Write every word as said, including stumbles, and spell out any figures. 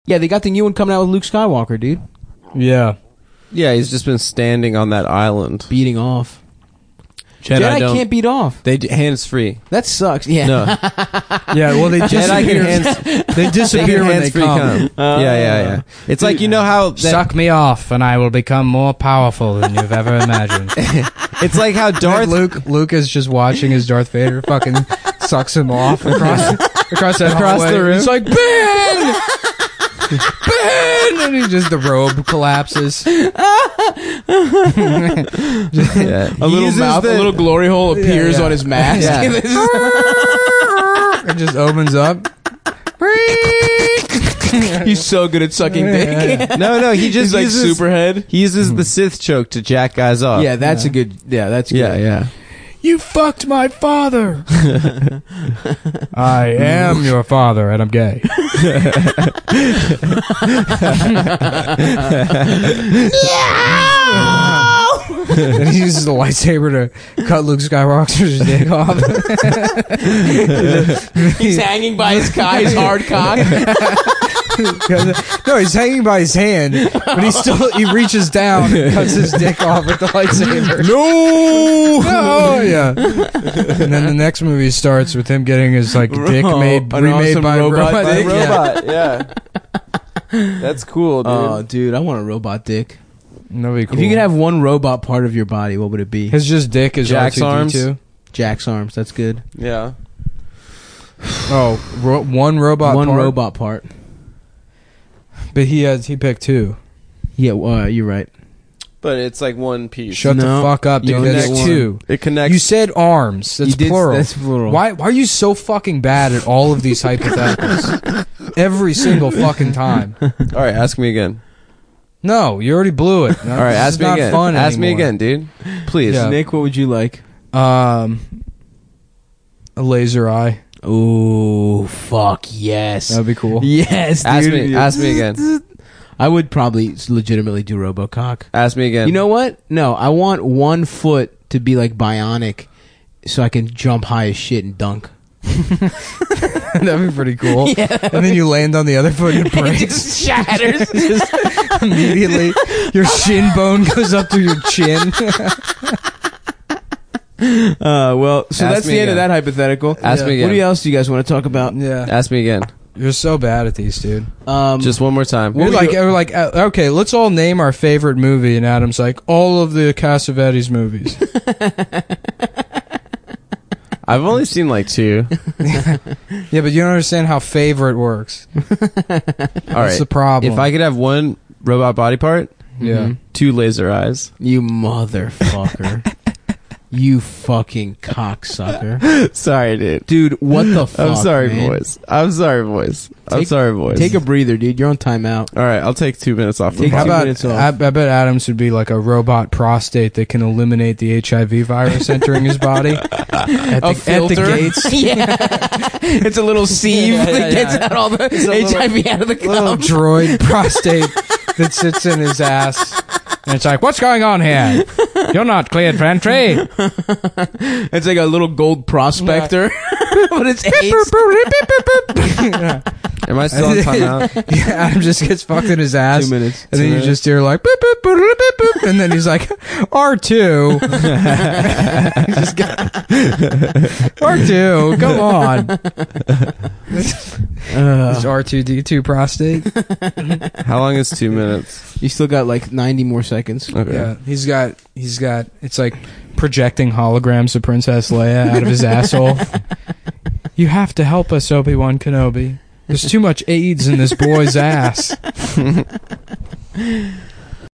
Yeah, they got the new one coming out with Luke Skywalker, dude. Yeah. Yeah, he's just been standing on that island. Beating off. Jedi, Jedi don't, can't beat off. They hands free. That sucks. Yeah. No. Yeah, well, they Jedi disappear. can hands, They disappear when they hands-free come. come. yeah, yeah, yeah. It's Dude, like, you know how... That, Suck me off, and I will become more powerful than you've ever imagined. it's like how Darth... Luke, Luke is just watching his Darth Vader fucking sucks him off across across that Across hallway. the room. He's like, Ben! Ben! And he just, the robe collapses. yeah. A little mouth, the, a little glory hole appears Yeah, yeah. on his mask. Yeah. It just opens up. He's so good at sucking dick. No, no, he just He's like uses... Superhead. He uses the Sith choke to jack guys off. Yeah, that's a good. Yeah, that's good. Yeah, yeah. You fucked my father. I am your father, and I'm gay. And he uses the lightsaber to cut Luke Skywalker's dick off. He's hanging by his guy's hard cock. No, he's hanging by his hand, but he still he reaches down and cuts his dick off with the lightsaber. No! No, yeah. And then the next movie starts with him getting his like dick Oh, made an remade awesome by a robot robot. dick? Yeah. Robot, yeah. That's cool, dude. Oh, dude, I want a robot dick. That'd be cool. If you could have one robot part of your body, what would it be? his just dick is Jack's R two D two. arms? Jack's arms. That's good. Yeah. Oh, ro- one robot. one part? robot part. But he has he picked two. Yeah, uh, you're right. But it's like one piece. Shut No, the fuck up, you dude. only That's get one. two. It connects... You said arms. That's You did- plural. that's plural. Why? Why are you so fucking bad at all of these hypotheticals? Every single fucking time. All right, ask me again. No, you already blew it. No, All right, this ask is me not again. Fun Ask me anymore. again, dude. Please. Yeah. Nick, what would you like? Um, a laser eye. Oh, fuck yes. That'd be cool. Yes, Ask dude. me. Ask me again. I would probably legitimately do RoboCock. Ask me again. You know what? No, I want one foot to be like bionic, so I can jump high as shit and dunk. That'd be pretty cool. Yeah. And then you land on the other foot and it It breaks. just shatters. Just immediately, your shin bone goes up to your chin. Uh, well, so Ask that's me the end of again. that hypothetical. Ask me What again. else do you guys want to talk about? Yeah, Ask me again. you're so bad at these, dude. Um, Just one more time. You're we like, do- we're like, uh, okay, let's all name our favorite movie, and Adam's like, all of the Cassavetes movies. I've only seen like two. Yeah, but you don't understand how favorite works. All That's right. the problem. If I could have one robot body part, yeah. two laser eyes. you motherfucker. You fucking cocksucker. Sorry, dude. Dude, what the fuck, I'm sorry, man? boys. I'm sorry, boys. I'm Take- sorry, boys. Take a breather, dude. You're on timeout. All right, I'll take two minutes off the Take How clock. two about, minutes off. I, I bet Adams would be like a robot prostate that can eliminate the H I V virus entering his body at the, A at the filter? gates. Yeah. It's a little sieve Yeah, yeah, that gets yeah. out all the a H I V out of the Little cum. droid prostate that sits in his ass. And it's like, what's going on here? You're not cleared for entry. It's like a little gold prospector. But it's AIDS. Am I still on timeout? Yeah, Adam just gets fucked in his ass. Two minutes. And then you just hear like, boop, boop, boop, boop, boop, boop, and then he's like, R two. He's just got, R two, come on. Uh, It's R two D two prostate. How long is two minutes? you still got like ninety more seconds. Okay. Yeah, he's got, he's got, it's like projecting holograms of Princess Leia out of his asshole. You have to help us, Obi-Wan Kenobi. There's too much AIDS in this boy's ass.